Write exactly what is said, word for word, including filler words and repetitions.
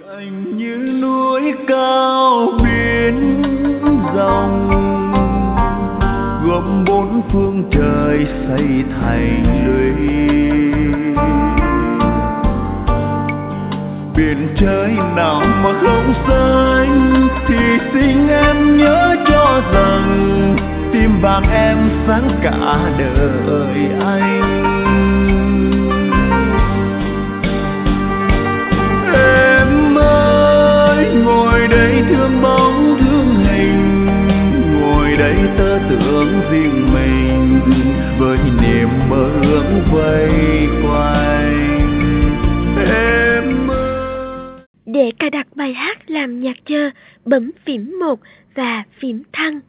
Anh như núi cao biển rộng, gồm bốn phương trời xây thành lũy. Biển trời nào mà không xanh, thì xin em nhớ cho rằng tim vàng em sáng cả đời anh. Em ơi ngồi đây thương bóng thương hình, ngồi đây tơ tưởng riêng mình với niềm mơ ước vây quanh. Em ơi. Để cài đặt bài hát làm nhạc chờ, bấm phím một và phím thăng.